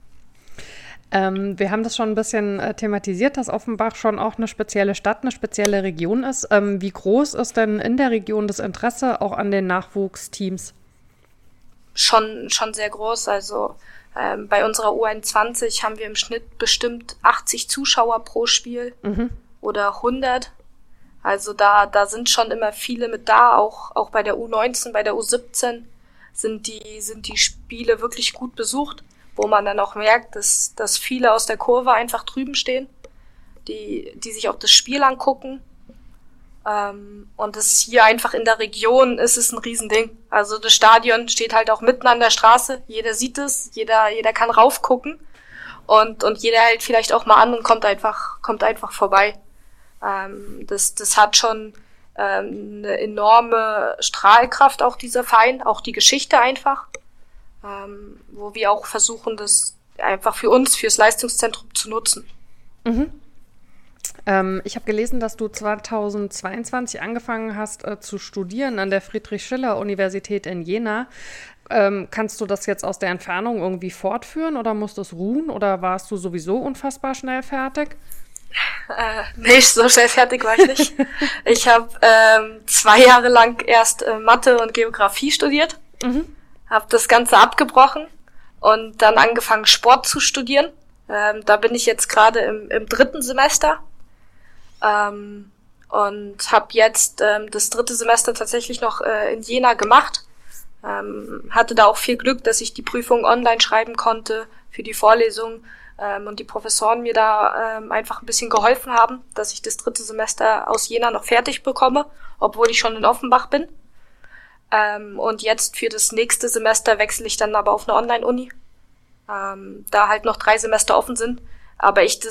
Wir haben das schon ein bisschen thematisiert, dass Offenbach schon auch eine spezielle Stadt, eine spezielle Region ist. Wie groß ist denn in der Region das Interesse auch an den Nachwuchsteams? Schon sehr groß. Also bei unserer U21 haben wir im Schnitt bestimmt 80 Zuschauer pro Spiel oder 100. Also da sind schon immer viele mit da. Auch bei der U19, bei der U17 sind die Spiele wirklich gut besucht, wo man dann auch merkt, dass viele aus der Kurve einfach drüben stehen, die sich auch das Spiel angucken. Und das hier einfach in der Region ist es ein Riesending. Also das Stadion steht halt auch mitten an der Straße. Jeder sieht es, jeder kann raufgucken. Und jeder hält vielleicht auch mal an und kommt einfach vorbei. Das hat schon eine enorme Strahlkraft, auch dieser Verein, auch die Geschichte einfach. Wo wir auch versuchen, das einfach für uns, fürs Leistungszentrum zu nutzen. Ich habe gelesen, dass du 2022 angefangen hast zu studieren an der Friedrich-Schiller-Universität in Jena. Kannst du das jetzt aus der Entfernung irgendwie fortführen oder musst du es ruhen oder warst du sowieso unfassbar schnell fertig? Nee, so schnell fertig war ich nicht. Ich habe 2 Jahre lang erst Mathe und Geografie studiert, habe das Ganze abgebrochen und dann angefangen Sport zu studieren. Da bin ich jetzt gerade im 3. Semester. Und habe jetzt das 3. Semester tatsächlich noch in Jena gemacht. Hatte da auch viel Glück, dass ich die Prüfung online schreiben konnte für die Vorlesung und die Professoren mir da einfach ein bisschen geholfen haben, dass ich das 3. Semester aus Jena noch fertig bekomme, obwohl ich schon in Offenbach bin. Und jetzt für das nächste Semester wechsle ich dann aber auf eine Online-Uni, da halt noch 3 Semester offen sind, aber ich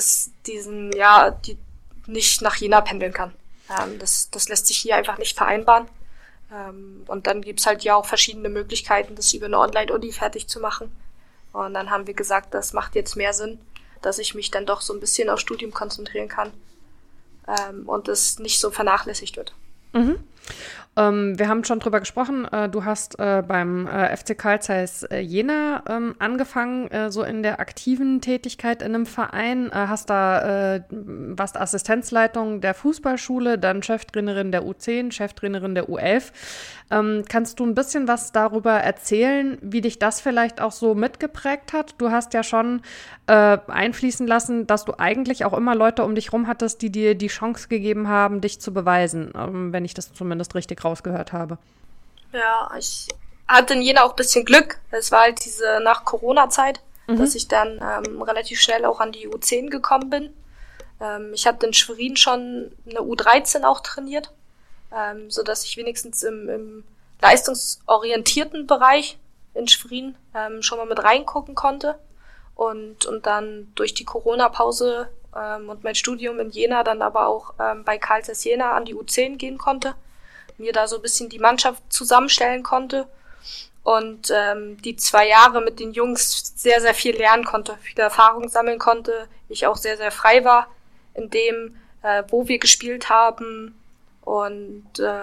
nicht nach Jena pendeln kann. Das lässt sich hier einfach nicht vereinbaren. Und dann gibt's halt ja auch verschiedene Möglichkeiten, das über eine Online-Uni fertig zu machen. Und dann haben wir gesagt, das macht jetzt mehr Sinn, dass ich mich dann doch so ein bisschen aufs Studium konzentrieren kann und es nicht so vernachlässigt wird. Wir haben schon drüber gesprochen, du hast beim FC Carl Zeiss Jena angefangen, so in der aktiven Tätigkeit in einem Verein, warst Assistenzleitung der Fußballschule, dann Cheftrainerin der U10, Cheftrainerin der U11. Kannst du ein bisschen was darüber erzählen, wie dich das vielleicht auch so mitgeprägt hat? Du hast ja schon einfließen lassen, dass du eigentlich auch immer Leute um dich rum hattest, die dir die Chance gegeben haben, dich zu beweisen, wenn ich das zumindest richtig rausgehört habe. Ja, ich hatte in Jena auch ein bisschen Glück. Es war halt diese Nach-Corona-Zeit, dass ich dann relativ schnell auch an die U10 gekommen bin. Ich habe in Schwerin schon eine U13 auch trainiert, sodass ich wenigstens im leistungsorientierten Bereich in Schwerin schon mal mit reingucken konnte. Und dann durch die Corona-Pause und mein Studium in Jena dann aber auch bei Carl Zeiss Jena an die U10 gehen konnte, mir da so ein bisschen die Mannschaft zusammenstellen konnte und die 2 Jahre mit den Jungs sehr, sehr viel lernen konnte, viel Erfahrung sammeln konnte, ich auch sehr, sehr frei war in dem, wo wir gespielt haben und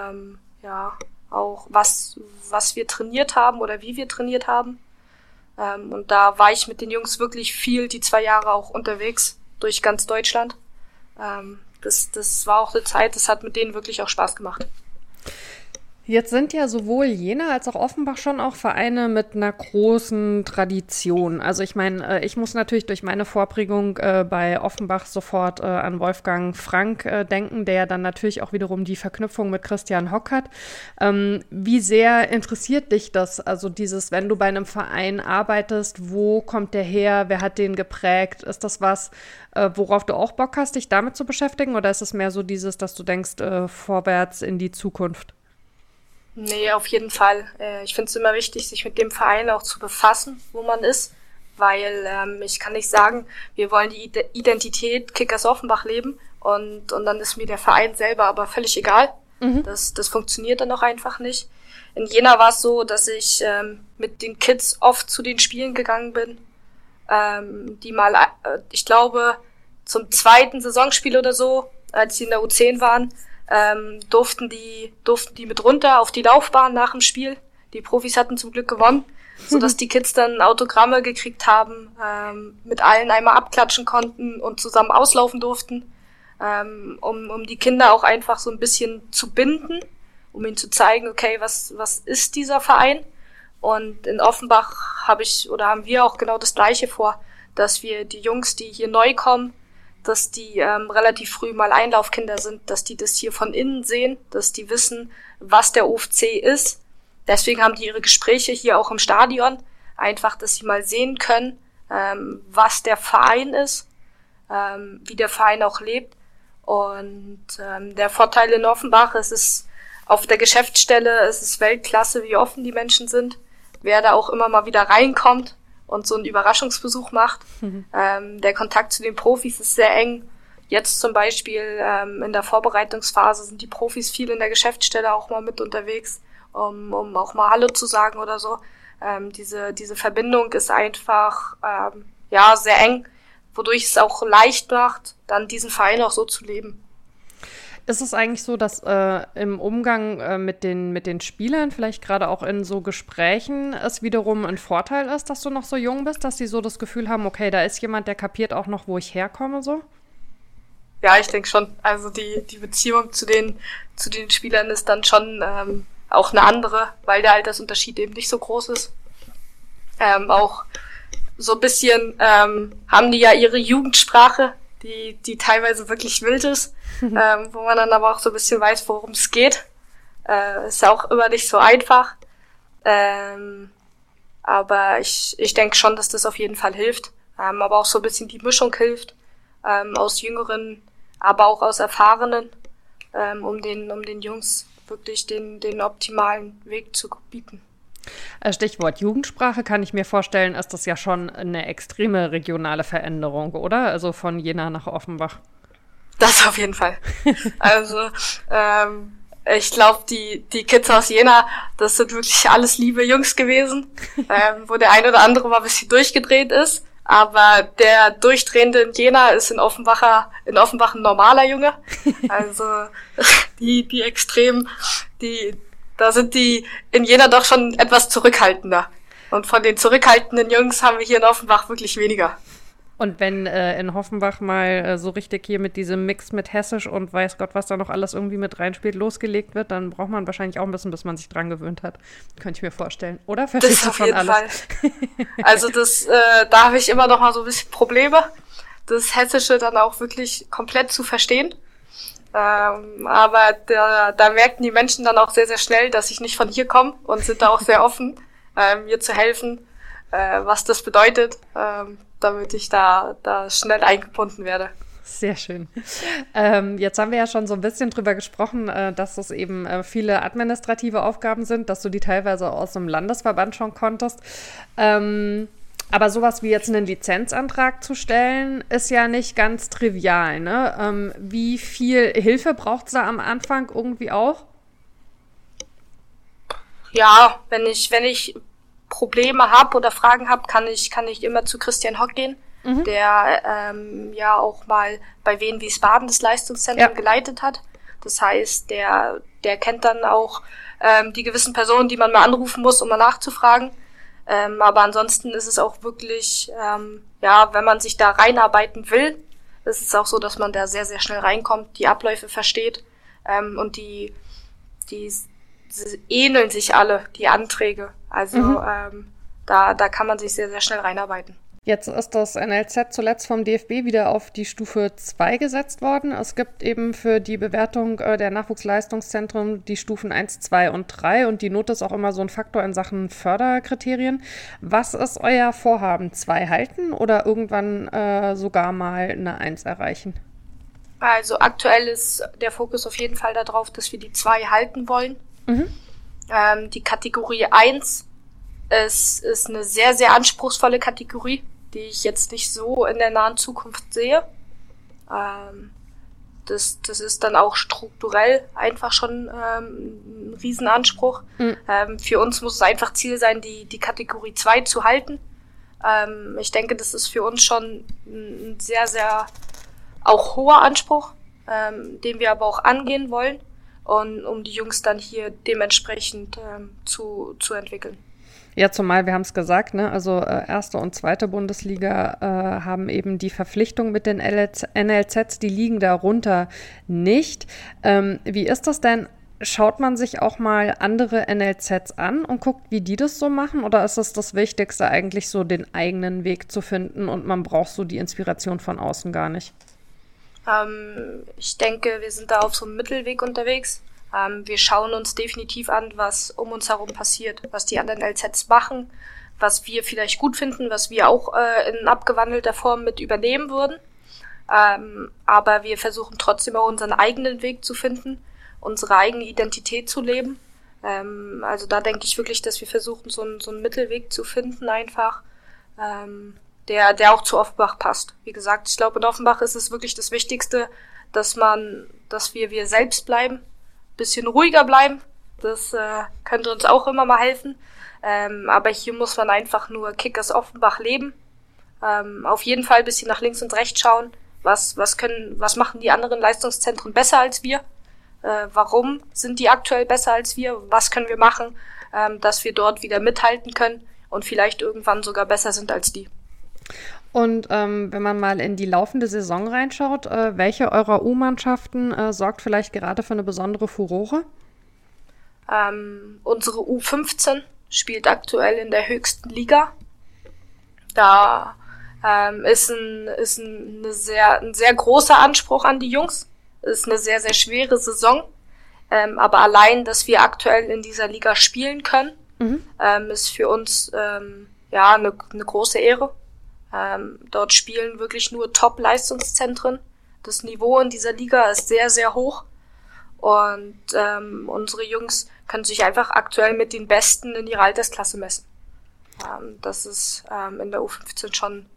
auch was wir trainiert haben oder wie wir trainiert haben. Und da war ich mit den Jungs wirklich viel, die 2 Jahre auch unterwegs durch ganz Deutschland. Das war auch eine Zeit, das hat mit denen wirklich auch Spaß gemacht. Jetzt sind ja sowohl Jena als auch Offenbach schon auch Vereine mit einer großen Tradition. Also ich meine, ich muss natürlich durch meine Vorprägung bei Offenbach sofort an Wolfgang Frank denken, der dann natürlich auch wiederum die Verknüpfung mit Christian Hock hat. Wie sehr interessiert dich das? Also dieses, wenn du bei einem Verein arbeitest, wo kommt der her? Wer hat den geprägt? Ist das was, worauf du auch Bock hast, dich damit zu beschäftigen? Oder ist es mehr so dieses, dass du denkst, vorwärts in die Zukunft? Nee, auf jeden Fall. Ich finde es immer wichtig, sich mit dem Verein auch zu befassen, wo man ist, weil ich kann nicht sagen, wir wollen die Identität Kickers Offenbach leben und dann ist mir der Verein selber aber völlig egal. Mhm. Das funktioniert dann auch einfach nicht. In Jena war es so, dass ich mit den Kids oft zu den Spielen gegangen bin, die mal, ich glaube, zum 2. Saisonspiel oder so, als sie in der U10 waren, durften die mit runter auf die Laufbahn nach dem Spiel. Die Profis hatten zum Glück gewonnen, sodass die Kids dann Autogramme gekriegt haben, mit allen einmal abklatschen konnten und zusammen auslaufen durften, um die Kinder auch einfach so ein bisschen zu binden, um ihnen zu zeigen, okay, was ist dieser Verein? Und in Offenbach haben wir auch genau das Gleiche vor, dass wir die Jungs, die hier neu kommen, dass die relativ früh mal Einlaufkinder sind, dass die das hier von innen sehen, dass die wissen, was der OFC ist. Deswegen haben die ihre Gespräche hier auch im Stadion, einfach, dass sie mal sehen können, was der Verein ist, wie der Verein auch lebt. Und der Vorteil in Offenbach, es ist auf der Geschäftsstelle, es ist Weltklasse, wie offen die Menschen sind, wer da auch immer mal wieder reinkommt und so einen Überraschungsbesuch macht. Der Kontakt zu den Profis ist sehr eng. Jetzt zum Beispiel in der Vorbereitungsphase sind die Profis viel in der Geschäftsstelle auch mal mit unterwegs, um auch mal Hallo zu sagen oder so. Diese Verbindung ist einfach sehr eng, wodurch es auch leicht macht, dann diesen Verein auch so zu leben. Ist es eigentlich so, dass im Umgang mit den Spielern, vielleicht gerade auch in so Gesprächen, es wiederum ein Vorteil ist, dass du noch so jung bist, dass sie so das Gefühl haben, okay, da ist jemand, der kapiert auch noch, wo ich herkomme, so? Ja, ich denke schon. Also die Beziehung zu den Spielern ist dann schon auch eine andere, weil der Altersunterschied eben nicht so groß ist. Auch so ein bisschen haben die ja ihre Jugendsprache, die teilweise wirklich wild ist, wo man dann aber auch so ein bisschen weiß, worum es geht. Ist ja auch immer nicht so einfach. Aber ich denke schon, dass das auf jeden Fall hilft. Aber auch so ein bisschen die Mischung hilft, aus Jüngeren, aber auch aus Erfahrenen, um den Jungs wirklich den optimalen Weg zu bieten. Stichwort Jugendsprache, kann ich mir vorstellen, ist das ja schon eine extreme regionale Veränderung, oder? Also von Jena nach Offenbach. Das auf jeden Fall. Also ich glaube, die Kids aus Jena, das sind wirklich alles liebe Jungs gewesen, wo der ein oder andere mal ein bisschen durchgedreht ist. Aber der Durchdrehende in Jena ist in Offenbach ein normaler Junge. Also die Extremen, da sind die in Jena doch schon etwas zurückhaltender. Und von den zurückhaltenden Jungs haben wir hier in Offenbach wirklich weniger. Und wenn in Offenbach mal so richtig hier mit diesem Mix mit Hessisch und weiß Gott, was da noch alles irgendwie mit reinspielt, losgelegt wird, dann braucht man wahrscheinlich auch ein bisschen, bis man sich dran gewöhnt hat. Könnte ich mir vorstellen. Oder verstehst du schon alles? Das auf jeden Fall. Also da habe ich immer noch mal so ein bisschen Probleme, das Hessische dann auch wirklich komplett zu verstehen. Aber da merken die Menschen dann auch sehr, sehr schnell, dass ich nicht von hier komme und sind da auch sehr offen, mir zu helfen, was das bedeutet, damit ich da schnell eingebunden werde. Sehr schön. Jetzt haben wir ja schon so ein bisschen drüber gesprochen, dass es eben viele administrative Aufgaben sind, dass du die teilweise aus dem Landesverband schon konntest. Aber sowas wie jetzt einen Lizenzantrag zu stellen, ist ja nicht ganz trivial, ne? Wie viel Hilfe braucht es da am Anfang irgendwie auch? Ja, wenn ich Probleme habe oder Fragen habe, kann ich immer zu Christian Hock gehen. der ja auch mal bei Wien Wiesbaden das Leistungszentrum geleitet hat. Das heißt, der kennt dann auch die gewissen Personen, die man mal anrufen muss, um mal nachzufragen. Aber ansonsten ist es auch wirklich, wenn man sich da reinarbeiten will, ist es auch so, dass man da sehr, sehr schnell reinkommt, die Abläufe versteht und die ähneln sich alle, die Anträge. Also da kann man sich sehr, sehr schnell reinarbeiten. Jetzt ist das NLZ zuletzt vom DFB wieder auf die Stufe 2 gesetzt worden. Es gibt eben für die Bewertung der Nachwuchsleistungszentren die Stufen 1, 2 und 3 und die Note ist auch immer so ein Faktor in Sachen Förderkriterien. Was ist euer Vorhaben? 2 halten oder irgendwann sogar mal eine 1 erreichen? Also aktuell ist der Fokus auf jeden Fall darauf, dass wir die 2 halten wollen. Die Kategorie 1 ist eine sehr, sehr anspruchsvolle Kategorie, die ich jetzt nicht so in der nahen Zukunft sehe. Das ist dann auch strukturell einfach schon ein Riesenanspruch. Für uns muss es einfach Ziel sein, die Kategorie 2 zu halten. Ich denke, das ist für uns schon ein sehr, sehr auch hoher Anspruch, den wir aber auch angehen wollen, und um die Jungs dann hier dementsprechend zu entwickeln. Ja, zumal, wir haben es gesagt, ne? Also erste und zweite Bundesliga haben eben die Verpflichtung mit den NLZs, die liegen darunter nicht. Wie ist das denn? Schaut man sich auch mal andere NLZs an und guckt, wie die das so machen? Oder ist es das Wichtigste eigentlich so, den eigenen Weg zu finden und man braucht so die Inspiration von außen gar nicht? Ich denke, wir sind da auf so einem Mittelweg unterwegs. Wir schauen uns definitiv an, was um uns herum passiert, was die anderen LZs machen, was wir vielleicht gut finden, was wir auch in abgewandelter Form mit übernehmen würden. Aber wir versuchen trotzdem auch unseren eigenen Weg zu finden, unsere eigene Identität zu leben. Also da denke ich wirklich, dass wir versuchen, so einen Mittelweg zu finden einfach, der auch zu Offenbach passt. Wie gesagt, ich glaube, in Offenbach ist es wirklich das Wichtigste, dass wir selbst bleiben, bisschen ruhiger bleiben. Das könnte uns auch immer mal helfen. Aber hier muss man einfach nur Kickers Offenbach leben. Auf jeden Fall ein bisschen nach links und rechts schauen. Was machen die anderen Leistungszentren besser als wir? Warum sind die aktuell besser als wir? Was können wir machen, dass wir dort wieder mithalten können und vielleicht irgendwann sogar besser sind als die? Und wenn man mal in die laufende Saison reinschaut, welche eurer U-Mannschaften sorgt vielleicht gerade für eine besondere Furore? Unsere U15 spielt aktuell in der höchsten Liga. Da ist ein sehr großer Anspruch an die Jungs. Ist eine sehr, sehr schwere Saison. Aber allein, dass wir aktuell in dieser Liga spielen können, ist für uns eine große Ehre. Dort spielen wirklich nur Top-Leistungszentren. Das Niveau in dieser Liga ist sehr, sehr hoch. Und unsere Jungs können sich einfach aktuell mit den Besten in ihrer Altersklasse messen. Das ist in der U15 schon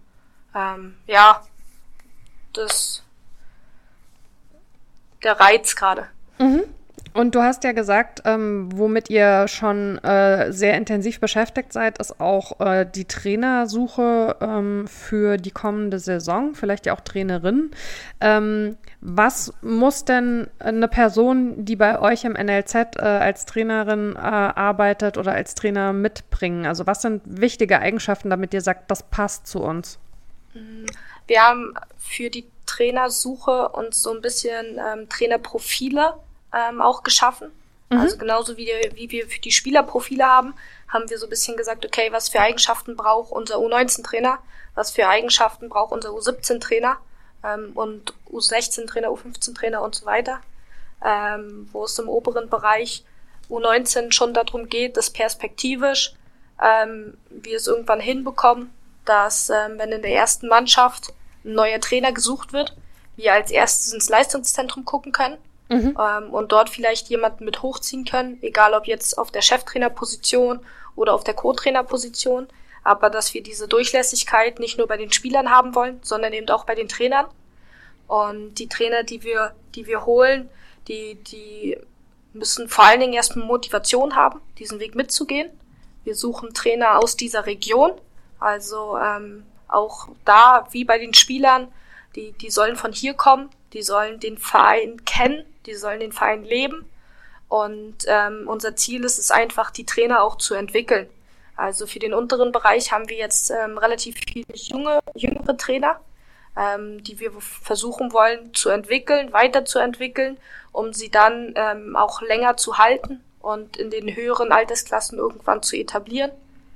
der Reiz gerade. Und du hast ja gesagt, womit ihr schon sehr intensiv beschäftigt seid, ist auch die Trainersuche für die kommende Saison, vielleicht ja auch Trainerinnen. Was muss denn eine Person, die bei euch im NLZ als Trainerin arbeitet oder als Trainer mitbringen? Also was sind wichtige Eigenschaften, damit ihr sagt, das passt zu uns? Wir haben für die Trainersuche uns so ein bisschen Trainerprofile auch geschaffen. Also genauso wie wir für die Spielerprofile haben wir so ein bisschen gesagt, okay, was für Eigenschaften braucht unser U19-Trainer, was für Eigenschaften braucht unser U17-Trainer und U16-Trainer, U15-Trainer und so weiter. Wo es im oberen Bereich U19 schon darum geht, dass perspektivisch wir es irgendwann hinbekommen, dass wenn in der ersten Mannschaft ein neuer Trainer gesucht wird, wir als erstes ins Leistungszentrum gucken können und dort vielleicht jemanden mit hochziehen können, egal ob jetzt auf der Cheftrainerposition oder auf der Co-Trainerposition, aber dass wir diese Durchlässigkeit nicht nur bei den Spielern haben wollen, sondern eben auch bei den Trainern. Und die Trainer, die wir holen, die müssen vor allen Dingen erstmal Motivation haben, diesen Weg mitzugehen. Wir suchen Trainer aus dieser Region, also auch da, wie bei den Spielern, die sollen von hier kommen, die sollen den Verein kennen, die sollen den Verein leben. Und unser Ziel ist es einfach, die Trainer auch zu entwickeln. Also für den unteren Bereich haben wir jetzt relativ viele jüngere Trainer, die wir versuchen wollen zu entwickeln, weiterzuentwickeln, um sie dann auch länger zu halten und in den höheren Altersklassen irgendwann zu etablieren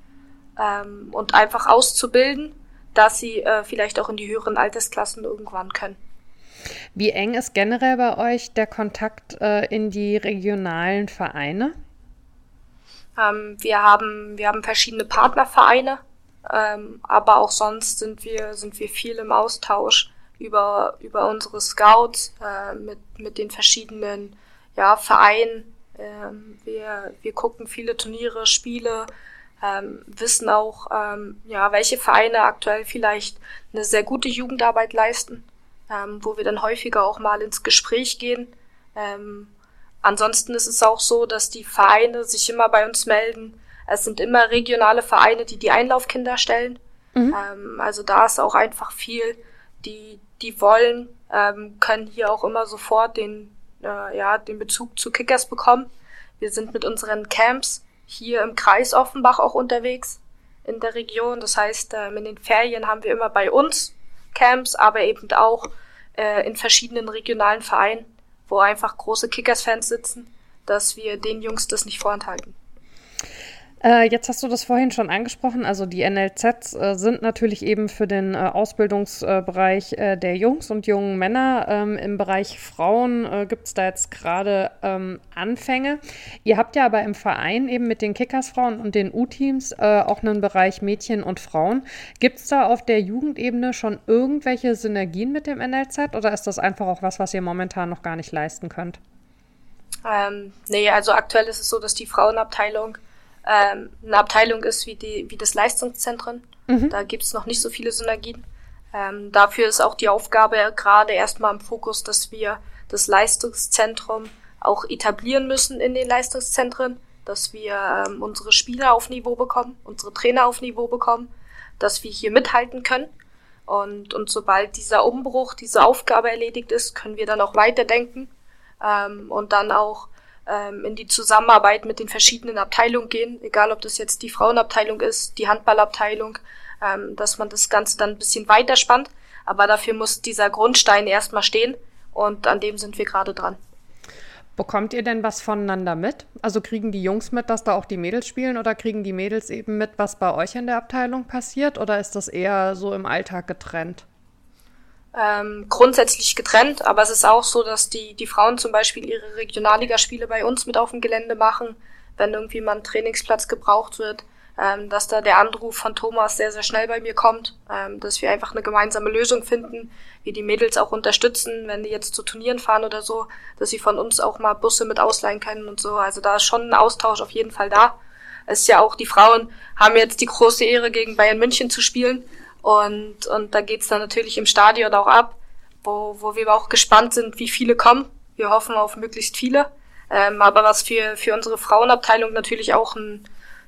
und einfach auszubilden, dass sie vielleicht auch in die höheren Altersklassen irgendwann können. Wie eng ist generell bei euch der Kontakt in die regionalen Vereine? Wir haben verschiedene Partnervereine, aber auch sonst sind wir viel im Austausch über unsere Scouts mit den verschiedenen Vereinen. Wir gucken viele Turniere, Spiele, wissen auch welche Vereine aktuell vielleicht eine sehr gute Jugendarbeit leisten, wo wir dann häufiger auch mal ins Gespräch gehen. Ansonsten ist es auch so, dass die Vereine sich immer bei uns melden. Es sind immer regionale Vereine, die Einlaufkinder stellen. Also da ist auch einfach viel, die wollen, können hier auch immer sofort den Bezug zu Kickers bekommen. Wir sind mit unseren Camps hier im Kreis Offenbach auch unterwegs in der Region. Das heißt, in den Ferien haben wir immer bei uns Camps, aber eben auch in verschiedenen regionalen Vereinen, wo einfach große Kickers-Fans sitzen, dass wir den Jungs das nicht vorenthalten. Jetzt hast du das vorhin schon angesprochen, also die NLZs sind natürlich eben für den Ausbildungsbereich der Jungs und jungen Männer. Im Bereich Frauen gibt es da jetzt gerade Anfänge. Ihr habt ja aber im Verein eben mit den Kickers-Frauen und den U-Teams auch einen Bereich Mädchen und Frauen. Gibt es da auf der Jugendebene schon irgendwelche Synergien mit dem NLZ oder ist das einfach auch was ihr momentan noch gar nicht leisten könnt? Nee, also aktuell ist es so, dass die Frauenabteilung eine Abteilung ist wie das Leistungszentrum. Da gibt es noch nicht so viele Synergien. Dafür ist auch die Aufgabe gerade erstmal im Fokus, dass wir das Leistungszentrum auch etablieren müssen in den Leistungszentren, dass wir unsere Spieler auf Niveau bekommen, unsere Trainer auf Niveau bekommen, dass wir hier mithalten können. Und sobald dieser Umbruch, diese Aufgabe erledigt ist, können wir dann auch weiterdenken und dann auch in die Zusammenarbeit mit den verschiedenen Abteilungen gehen, egal ob das jetzt die Frauenabteilung ist, die Handballabteilung, dass man das Ganze dann ein bisschen weiterspannt. Aber dafür muss dieser Grundstein erstmal stehen und an dem sind wir gerade dran. Bekommt ihr denn was voneinander mit? Also kriegen die Jungs mit, dass da auch die Mädels spielen oder kriegen die Mädels eben mit, was bei euch in der Abteilung passiert oder ist das eher so im Alltag getrennt? Grundsätzlich getrennt, aber es ist auch so, dass die Frauen zum Beispiel ihre Regionalligaspiele bei uns mit auf dem Gelände machen, wenn irgendwie mal ein Trainingsplatz gebraucht wird, dass da der Anruf von Thomas sehr, sehr schnell bei mir kommt, dass wir einfach eine gemeinsame Lösung finden, wir die Mädels auch unterstützen, wenn die jetzt zu Turnieren fahren oder so, dass sie von uns auch mal Busse mit ausleihen können und so, also da ist schon ein Austausch auf jeden Fall da. Es ist ja auch, die Frauen haben jetzt die große Ehre, gegen Bayern München zu spielen. Und da geht's dann natürlich im Stadion auch ab, wo wir auch gespannt sind, wie viele kommen. Wir hoffen auf möglichst viele. Aber was für unsere Frauenabteilung natürlich auch ein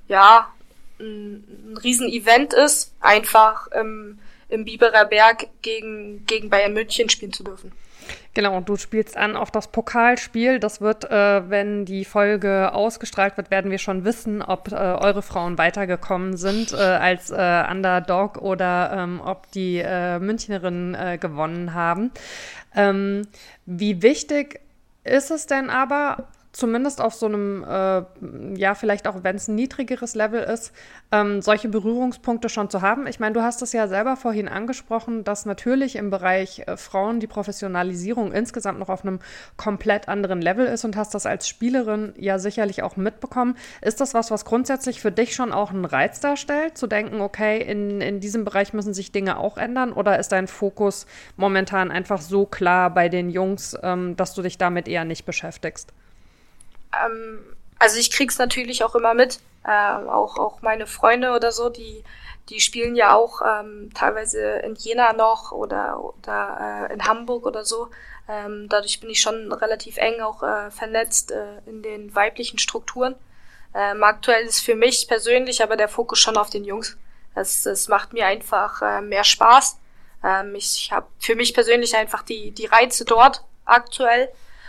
Riesen-Event ist, einfach im Biberer Berg gegen Bayern München spielen zu dürfen. Genau, und du spielst an auf das Pokalspiel. Das wird, wenn die Folge ausgestrahlt wird, werden wir schon wissen, ob eure Frauen weitergekommen sind als Underdog oder ob die Münchnerinnen gewonnen haben. Wie wichtig ist es denn aber, zumindest auf so einem, vielleicht auch wenn es ein niedrigeres Level ist, solche Berührungspunkte schon zu haben? Ich meine, du hast es ja selber vorhin angesprochen, dass natürlich im Bereich Frauen die Professionalisierung insgesamt noch auf einem komplett anderen Level ist und hast das als Spielerin ja sicherlich auch mitbekommen. Ist das was grundsätzlich für dich schon auch einen Reiz darstellt, zu denken, okay, in diesem Bereich müssen sich Dinge auch ändern oder ist dein Fokus momentan einfach so klar bei den Jungs, dass du dich damit eher nicht beschäftigst? Also ich krieg's natürlich auch immer mit, auch meine Freunde oder so, die spielen ja auch teilweise in Jena noch oder in Hamburg oder so. Dadurch bin ich schon relativ eng auch vernetzt in den weiblichen Strukturen. Aktuell ist für mich persönlich aber der Fokus schon auf den Jungs. Es macht mir einfach mehr Spaß. Ich habe für mich persönlich einfach die Reize dort aktuell.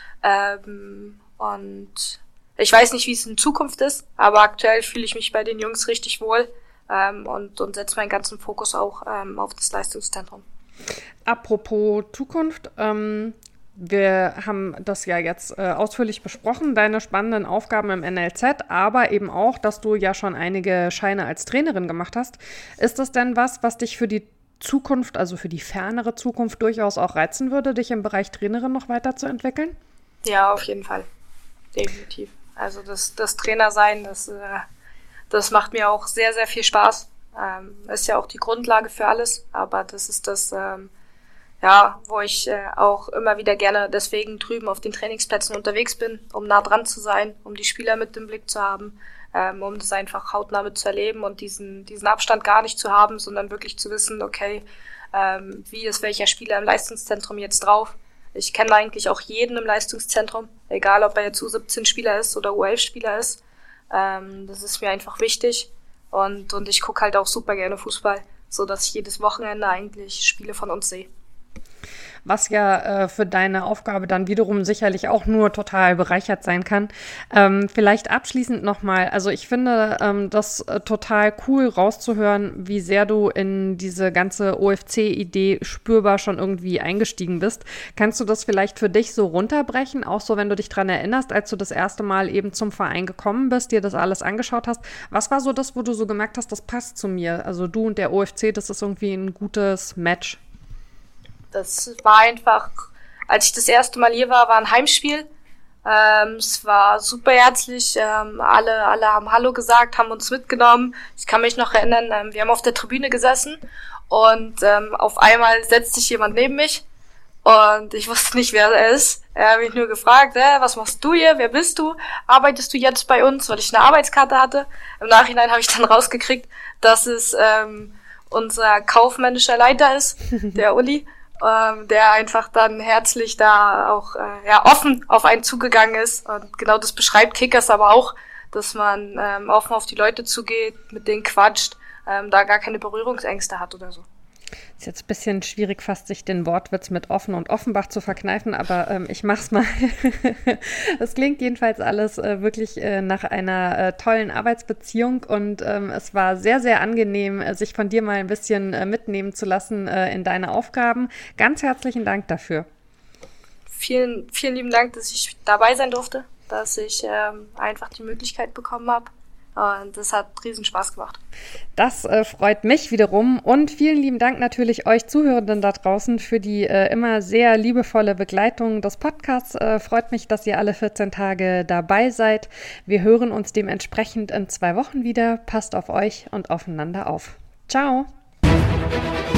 Und ich weiß nicht, wie es in Zukunft ist, aber aktuell fühle ich mich bei den Jungs richtig wohl und setze meinen ganzen Fokus auch auf das Leistungszentrum. Apropos Zukunft, wir haben das ja jetzt ausführlich besprochen, deine spannenden Aufgaben im NLZ, aber eben auch, dass du ja schon einige Scheine als Trainerin gemacht hast. Ist das denn was dich für die Zukunft, also für die fernere Zukunft durchaus auch reizen würde, dich im Bereich Trainerin noch weiterzuentwickeln? Ja, auf jeden Fall. Definitiv. Also das Trainersein, das macht mir auch sehr, sehr viel Spaß. Ist ja auch die Grundlage für alles, aber das ist das, wo ich auch immer wieder gerne deswegen drüben auf den Trainingsplätzen unterwegs bin, um nah dran zu sein, um die Spieler mit im Blick zu haben, um das einfach hautnah mit zu erleben und diesen Abstand gar nicht zu haben, sondern wirklich zu wissen, okay, wie ist welcher Spieler im Leistungszentrum jetzt drauf. Ich kenne eigentlich auch jeden im Leistungszentrum, egal ob er jetzt U17-Spieler ist oder U11-Spieler ist. Das ist mir einfach wichtig und ich gucke halt auch super gerne Fußball, so dass ich jedes Wochenende eigentlich Spiele von uns sehe. Was ja für deine Aufgabe dann wiederum sicherlich auch nur total bereichert sein kann. Vielleicht abschließend nochmal, also ich finde das total cool rauszuhören, wie sehr du in diese ganze OFC-Idee spürbar schon irgendwie eingestiegen bist. Kannst du das vielleicht für dich so runterbrechen, auch so, wenn du dich dran erinnerst, als du das erste Mal eben zum Verein gekommen bist, dir das alles angeschaut hast? Was war so das, wo du so gemerkt hast, das passt zu mir? Also du und der OFC, das ist irgendwie ein gutes Match. Das war einfach, als ich das erste Mal hier war ein Heimspiel. Es war super herzlich. Alle haben Hallo gesagt, haben uns mitgenommen. Ich kann mich noch erinnern, wir haben auf der Tribüne gesessen und auf einmal setzt sich jemand neben mich und ich wusste nicht, wer er ist. Er hat mich nur gefragt, was machst du hier? Wer bist du? Arbeitest du jetzt bei uns? Weil ich eine Arbeitskarte hatte. Im Nachhinein habe ich dann rausgekriegt, dass es unser kaufmännischer Leiter ist, der Uli. Der einfach dann herzlich da auch offen auf einen zugegangen ist. Und genau das beschreibt Kickers aber auch, dass man offen auf die Leute zugeht, mit denen quatscht, da gar keine Berührungsängste hat oder so. Ist jetzt ein bisschen schwierig, fast sich den Wortwitz mit Offen und Offenbach zu verkneifen, aber ich mach's mal. Es klingt jedenfalls alles wirklich nach einer tollen Arbeitsbeziehung und es war sehr, sehr angenehm, sich von dir mal ein bisschen mitnehmen zu lassen in deine Aufgaben. Ganz herzlichen Dank dafür. Vielen, vielen lieben Dank, dass ich dabei sein durfte, dass ich einfach die Möglichkeit bekommen habe. Und das hat riesen Spaß gemacht. Das freut mich wiederum und vielen lieben Dank natürlich euch Zuhörenden da draußen für die immer sehr liebevolle Begleitung des Podcasts. Freut mich, dass ihr alle 14 Tage dabei seid. Wir hören uns dementsprechend in 2 Wochen wieder. Passt auf euch und aufeinander auf. Ciao!